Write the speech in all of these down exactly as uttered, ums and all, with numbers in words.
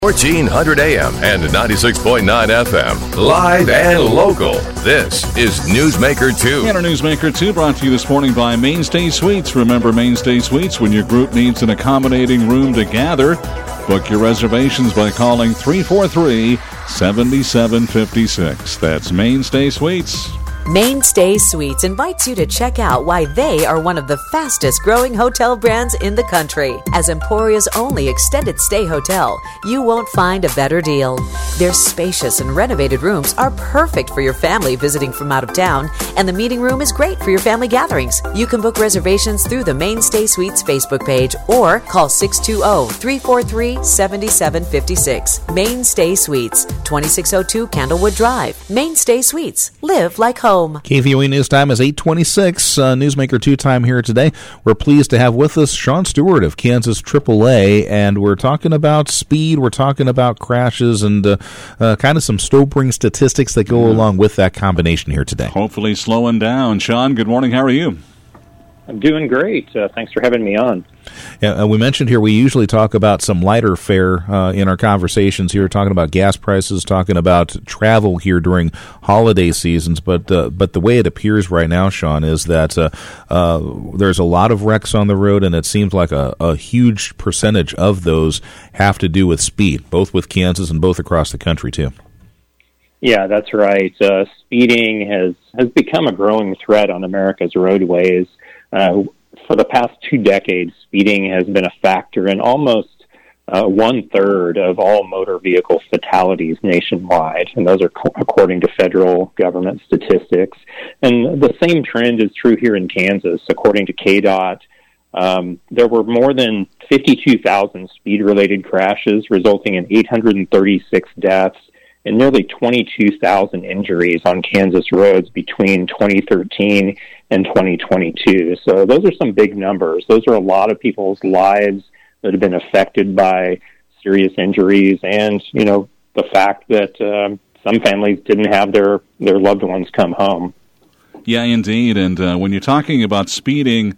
fourteen hundred A M and ninety-six point nine F M. Live and local. This is Newsmaker two. And our Newsmaker two brought to you this morning by Mainstay Suites. Remember Mainstay Suites when your group needs an accommodating room to gather. Book your reservations by calling three four three, seven seven five six. That's Mainstay Suites. Mainstay Suites invites you to check out why they are one of the fastest growing hotel brands in the country. As Emporia's only extended stay hotel, you won't find a better deal. Their spacious and renovated rooms are perfect for your family visiting from out of town, and the meeting room is great for your family gatherings. You can book reservations through the Mainstay Suites Facebook page or call six two zero, three four three, seven seven five six. Mainstay Suites, twenty-six oh two Candlewood Drive. Mainstay Suites. Live like home. K V O E News Time is eight twenty-six. Uh, Newsmaker two time here today. We're pleased to have with us Sean Stewart of Kansas triple A, and we're talking about speed, we're talking about crashes, and uh, uh, kind of some sobering statistics that go along with that combination here today. Hopefully slowing down. Sean, good morning. How are you? I'm doing great. Uh, thanks for having me on. Yeah, uh, we mentioned here we usually talk about some lighter fare uh, in our conversations here, talking about gas prices, talking about travel here during holiday seasons. But uh, but the way it appears right now, Sean, is that uh, uh, there's a lot of wrecks on the road, and it seems like a, a huge percentage of those have to do with speed, both with Kansas and both across the country, too. Yeah, that's right. Uh, speeding has, has become a growing threat on America's roadways. Uh, for the past two decades, speeding has been a factor in almost uh, one-third of all motor vehicle fatalities nationwide, and those are co- according to federal government statistics. And the same trend is true here in Kansas. According to K D O T, um, there were more than fifty-two thousand speed-related crashes, resulting in eight hundred thirty-six deaths and nearly twenty-two thousand injuries on Kansas roads between twenty thirteen and twenty twenty-two. So those are some big numbers. Those are a lot of people's lives that have been affected by serious injuries, and, you know, the fact that um, some families didn't have their, their loved ones come home. Yeah, indeed. And uh, when you're talking about speeding,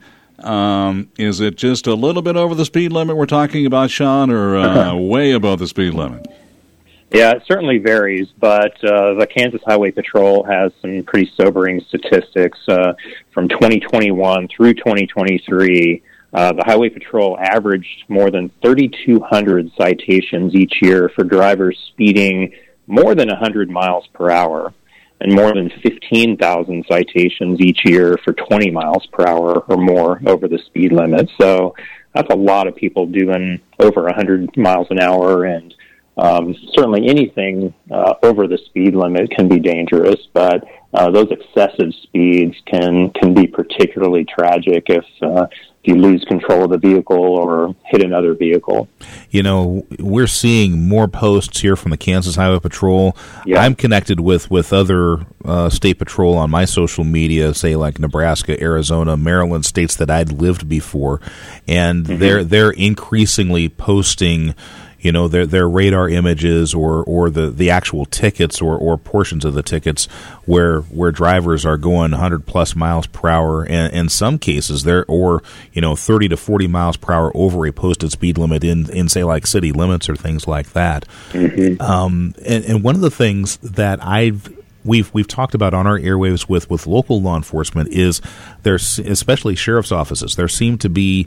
um, is it just a little bit over the speed limit we're talking about, Sean, or uh, way above the speed limit? Yeah, it certainly varies, but uh, the Kansas Highway Patrol has some pretty sobering statistics. Uh, from twenty twenty-one through twenty twenty-three, uh, the Highway Patrol averaged more than thirty-two hundred citations each year for drivers speeding more than one hundred miles per hour, and more than fifteen thousand citations each year for twenty miles per hour or more over the speed limit. So that's a lot of people doing over one hundred miles an hour, and Um, certainly anything uh, over the speed limit can be dangerous, but uh, those excessive speeds can, can be particularly tragic if, uh, if you lose control of the vehicle or hit another vehicle. You know, we're seeing more posts here from the Kansas Highway Patrol. Yeah. I'm connected with, with other uh, state patrol on my social media, say like Nebraska, Arizona, Maryland, states that I'd lived before, and mm-hmm. they're they're increasingly posting, you know, their their radar images or, or the, the actual tickets or, or portions of the tickets where where drivers are going one hundred plus miles per hour, and in some cases they're or you know thirty to forty miles per hour over a posted speed limit in, in say like city limits or things like that. Mm-hmm. Um, and, and one of the things that I've We've we've talked about on our airwaves with, with local law enforcement is there's especially sheriff's offices. There seem to be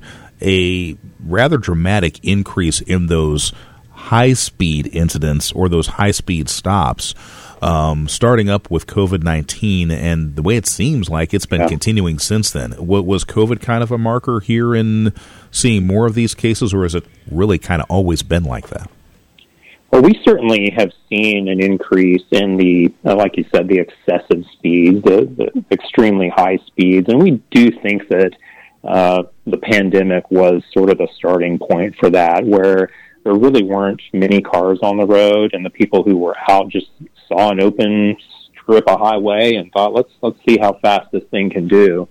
a rather dramatic increase in those high speed incidents or those high speed stops, um, starting up with COVID nineteen, and the way it seems like it's been yeah. continuing since then. What was COVID kind of a marker here in seeing more of these cases, or has it really kind of always been like that? Well, we certainly have seen an increase in the, uh, like you said, the excessive speeds, the, the extremely high speeds, and we do think that uh, the pandemic was sort of a starting point for that, where there really weren't many cars on the road, and the people who were out just saw an open strip of highway and thought, let's let's see how fast this thing can do.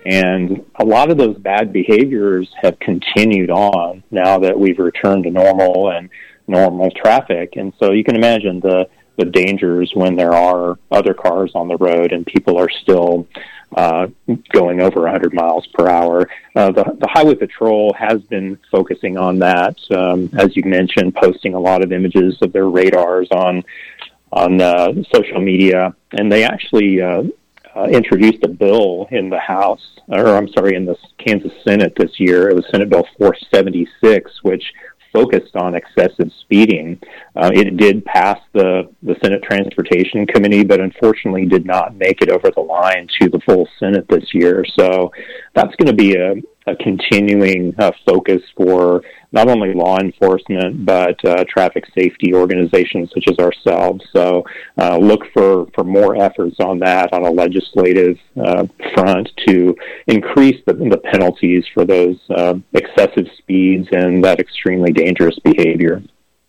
And a lot of those bad behaviors have continued on now that we've returned to normal and normal traffic. And so you can imagine the, the dangers when there are other cars on the road and people are still uh, going over one hundred miles per hour. Uh, the, the Highway Patrol has been focusing on that, um, as you mentioned, posting a lot of images of their radars on on uh, social media, and they actually uh, uh, introduced a bill in the House, or I'm sorry, in the Kansas Senate this year. It was Senate Bill four seventy-six, which focused on excessive speeding. Uh, it did pass the, the Senate Transportation Committee, but unfortunately did not make it over the line to the full Senate this year. So that's going to be a, a continuing uh, focus for not only law enforcement, but uh, traffic safety organizations such as ourselves. So uh, look for, for more efforts on that on a legislative uh, front to increase the, the penalties for those uh, excessive speeds and that extremely dangerous behavior.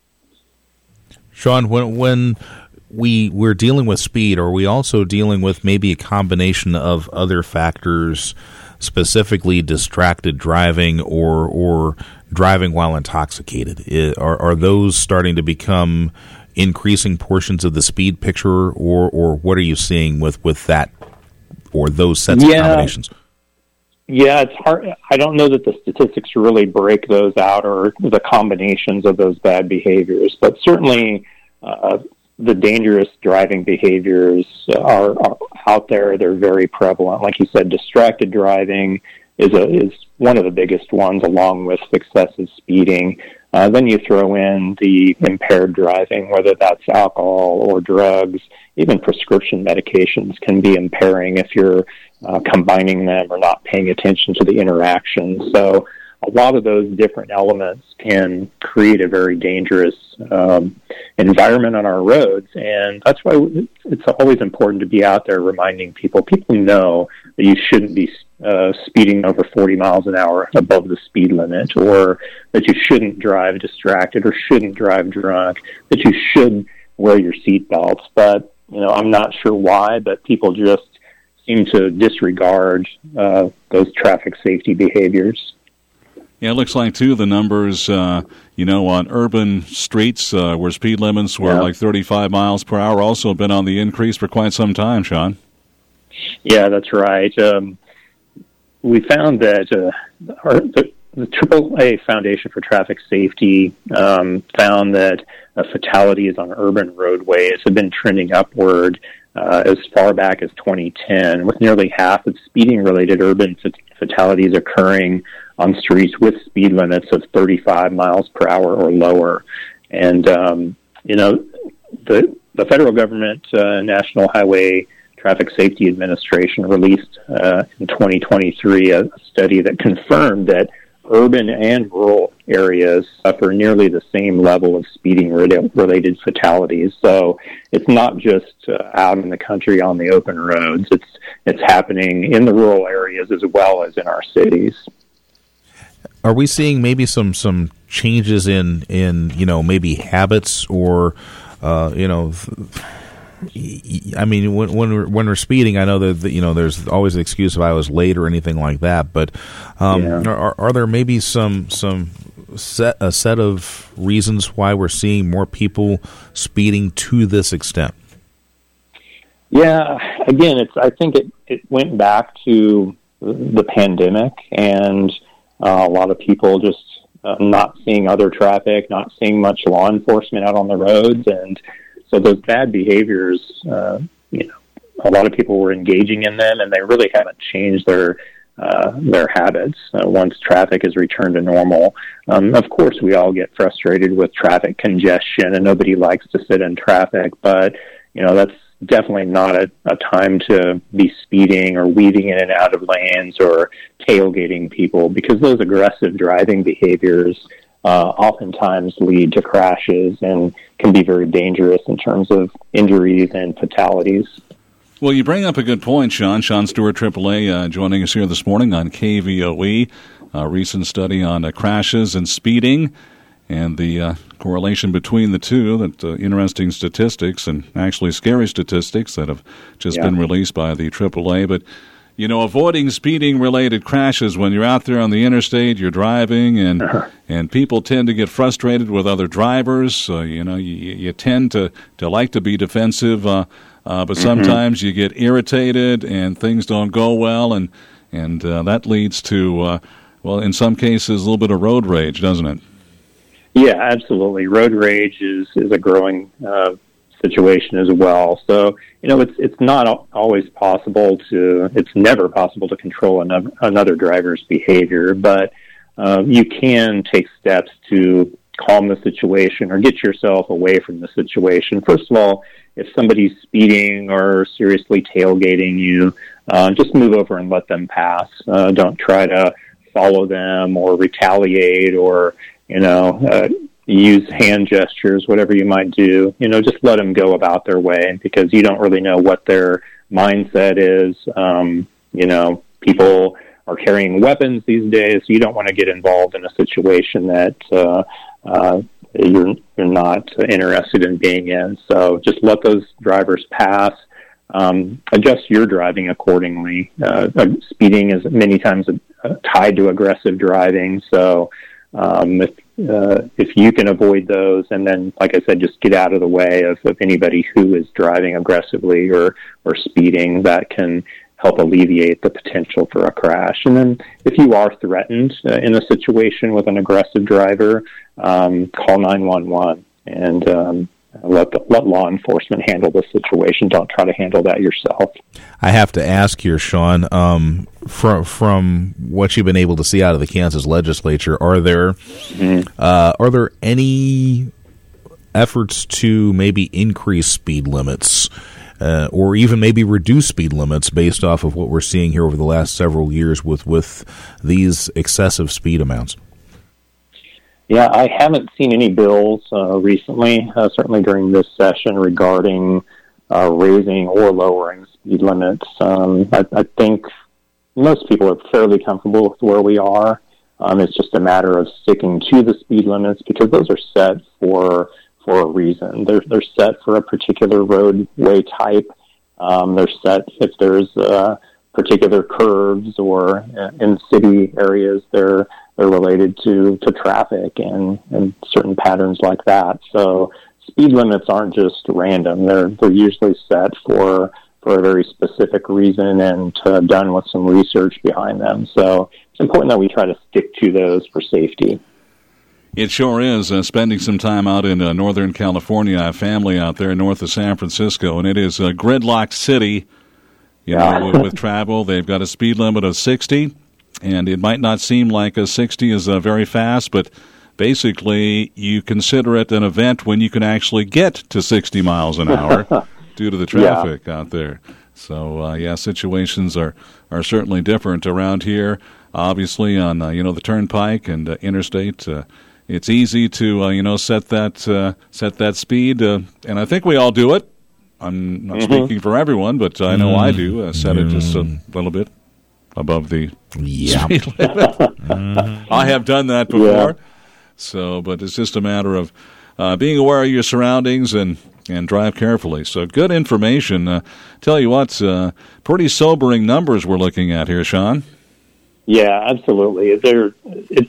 Sean, when when we we're dealing with speed, are we also dealing with maybe a combination of other factors, specifically distracted driving or or driving while intoxicated? Are are those starting to become increasing portions of the speed picture, or or what are you seeing with, with that or those sets yeah. of combinations? Yeah, it's hard. I don't know that the statistics really break those out or the combinations of those bad behaviors, but certainly uh, the dangerous driving behaviors are, are out there. They're very prevalent. Like you said, distracted driving is a, is one of the biggest ones, along with excessive speeding. Uh, then you throw in the impaired driving, whether that's alcohol or drugs. Even prescription medications can be impairing if you're uh, combining them or not paying attention to the interaction. So a lot of those different elements can create a very dangerous um, environment on our roads, and that's why it's always important to be out there reminding people. People know that you shouldn't be uh, speeding over forty miles an hour above the speed limit, or that you shouldn't drive distracted or shouldn't drive drunk, that you should wear your seatbelts. But, you know, I'm not sure why, but people just seem to disregard uh, those traffic safety behaviors. Yeah, it looks like, too, the numbers, uh, you know, on urban streets uh, where speed limits were yeah. like thirty-five miles per hour also been on the increase for quite some time, Sean. Yeah, that's right. Um, we found that uh, our, the, the triple A Foundation for Traffic Safety um, found that uh, fatalities on urban roadways have been trending upward uh, as far back as twenty ten, with nearly half of speeding-related urban fat- fatalities occurring on streets with speed limits of thirty-five miles per hour or lower. And, um, you know, the the federal government, uh, National Highway Traffic Safety Administration, released uh, in twenty twenty-three a study that confirmed that urban and rural areas suffer nearly the same level of speeding-related fatalities. So it's not just uh, out in the country on the open roads. It's it's happening in the rural areas as well as in our cities. Are we seeing maybe some, some changes in, in, you know, maybe habits or, uh, you know, I mean, when, when we're when we're speeding, I know that, you know, there's always the excuse if I was late or anything like that. But um, yeah. are, are there maybe some some set a set of reasons why we're seeing more people speeding to this extent? Yeah, again, it's I think it, it went back to the pandemic and uh, a lot of people just uh, not seeing other traffic, not seeing much law enforcement out on the roads, and so those bad behaviors, uh, you know, a lot of people were engaging in them, and they really haven't changed their uh, their habits uh, once traffic is returned to normal. Um, of course, we all get frustrated with traffic congestion, and nobody likes to sit in traffic, but, you know, that's definitely not a, a time to be speeding or weaving in and out of lanes or tailgating people, because those aggressive driving behaviors Uh, oftentimes lead to crashes and can be very dangerous in terms of injuries and fatalities. Well, you bring up a good point, Sean. Sean Stewart, triple A, uh, joining us here this morning on K V O E. A recent study on uh, crashes and speeding and the uh, correlation between the two, that uh, interesting statistics and actually scary statistics that have just yeah. been released by the triple A. But you know, avoiding speeding-related crashes when you're out there on the interstate, you're driving, and uh-huh. and people tend to get frustrated with other drivers. Uh, you know, you, you tend to, to like to be defensive uh, uh, but sometimes mm-hmm. you get irritated and things don't go well, and and uh, that leads to, uh, well, in some cases, a little bit of road rage, doesn't it? Yeah, absolutely. Road rage is, is a growing uh, situation as well. So, you know, it's it's not always possible to, it's never possible to control another, another driver's behavior, but uh, you can take steps to calm the situation or get yourself away from the situation. First of all, if somebody's speeding or seriously tailgating you, uh, just move over and let them pass. Uh, don't try to follow them or retaliate or, you know, uh, use hand gestures, whatever you might do. You know, just let them go about their way, because you don't really know what their mindset is. Um, you know, people are carrying weapons these days, so you don't want to get involved in a situation that uh, uh, you're you're not interested in being in. So just let those drivers pass. Um, adjust your driving accordingly. Uh, speeding is many times uh, tied to aggressive driving, so um, if uh, if you can avoid those, and then, like I said, just get out of the way of, of anybody who is driving aggressively or or speeding, that can help alleviate the potential for a crash. And then if you are threatened uh, in a situation with an aggressive driver, um, call nine one one and um, let the, let law enforcement handle the situation. Don't try to handle that yourself. I have to ask here, Sean, um, from from what you've been able to see out of the Kansas legislature, are there mm-hmm. uh, are there any efforts to maybe increase speed limits? Uh, or even maybe reduce speed limits based off of what we're seeing here over the last several years with, with these excessive speed amounts? Yeah, I haven't seen any bills uh, recently, uh, certainly during this session, regarding uh, raising or lowering speed limits. Um, I, I think most people are fairly comfortable with where we are. Um, it's just a matter of sticking to the speed limits, because those are set for for a reason. They're they're set for a particular roadway type. Um, they're set if there's uh, particular curves, or uh, in city areas they're they're related to, to traffic and, and certain patterns like that. So speed limits aren't just random. They're they're usually set for for a very specific reason and uh, done with some research behind them. So it's important that we try to stick to those for safety. It sure is. Uh, spending some time out in uh, Northern California, I have family out there north of San Francisco, and it is a gridlocked city. You yeah. know, with, with travel, they've got a speed limit of sixty, and it might not seem like a sixty is uh, very fast, but basically you consider it an event when you can actually get to sixty miles an hour due to the traffic yeah. out there. So, uh, yeah, situations are, are certainly different around here. Obviously, on uh, you know the Turnpike and uh, Interstate. Uh, It's easy to, uh, you know, set that uh, set that speed, uh, and I think we all do it. I'm not mm-hmm. speaking for everyone, but I know mm. I do. Uh, set mm. it just a little bit above the yeah. speed limit. mm-hmm. I have done that before. Yeah. So, but it's just a matter of uh, being aware of your surroundings and, and drive carefully. So, good information. Uh, tell you what, uh, pretty sobering numbers we're looking at here, Sean. Yeah, absolutely. There, it's,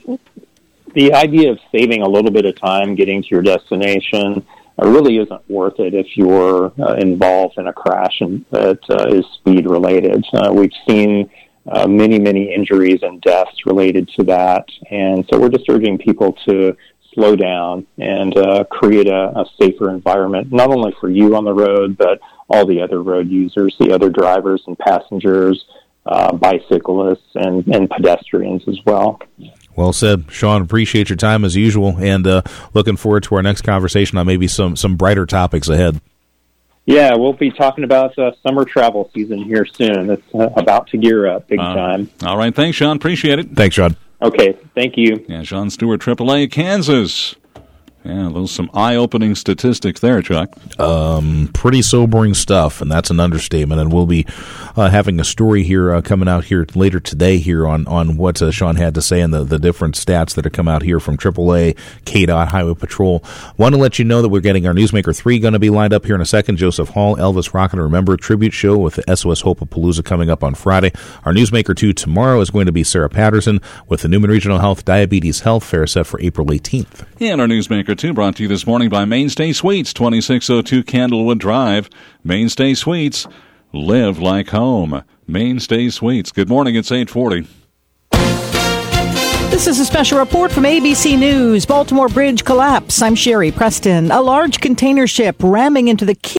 the idea of saving a little bit of time getting to your destination uh, really isn't worth it if you're uh, involved in a crash and, that uh, is speed related. Uh, we've seen uh, many, many injuries and deaths related to that, and so we're just urging people to slow down and uh, create a, a safer environment, not only for you on the road, but all the other road users, the other drivers and passengers, uh, bicyclists, and, and pedestrians as well. Well said, Sean. Appreciate your time as usual, and uh, looking forward to our next conversation on maybe some, some brighter topics ahead. Yeah, we'll be talking about uh, summer travel season here soon. It's uh, about to gear up big uh, time. All right. Thanks, Sean. Appreciate it. Thanks, Sean. Okay. Thank you. Yeah, Sean Stewart, triple A, Kansas. Yeah, those some eye-opening statistics there, Chuck. Um, pretty sobering stuff, and that's an understatement. And we'll be uh, having a story here uh, coming out here later today here on, on what uh, Sean had to say and the, the different stats that are come out here from triple A, K DOT, Highway Patrol. Want to let you know that we're getting our Newsmaker three going to be lined up here in a second. Joseph Hall, Elvis Rocket, Remember tribute show with the S O S Hope-A-Palooza coming up on Friday. Our Newsmaker two tomorrow is going to be Sarah Patterson with the Newman Regional Health Diabetes Health Fair set for April eighteenth. And our Newsmaker Traffic at two, brought to you this morning by Mainstay Suites, twenty-six oh two Candlewood Drive. Mainstay Suites, live like home. Mainstay Suites. Good morning, it's eight forty. This is a special report from A B C News. Baltimore Bridge collapse. I'm Sherry Preston. A large container ship ramming into the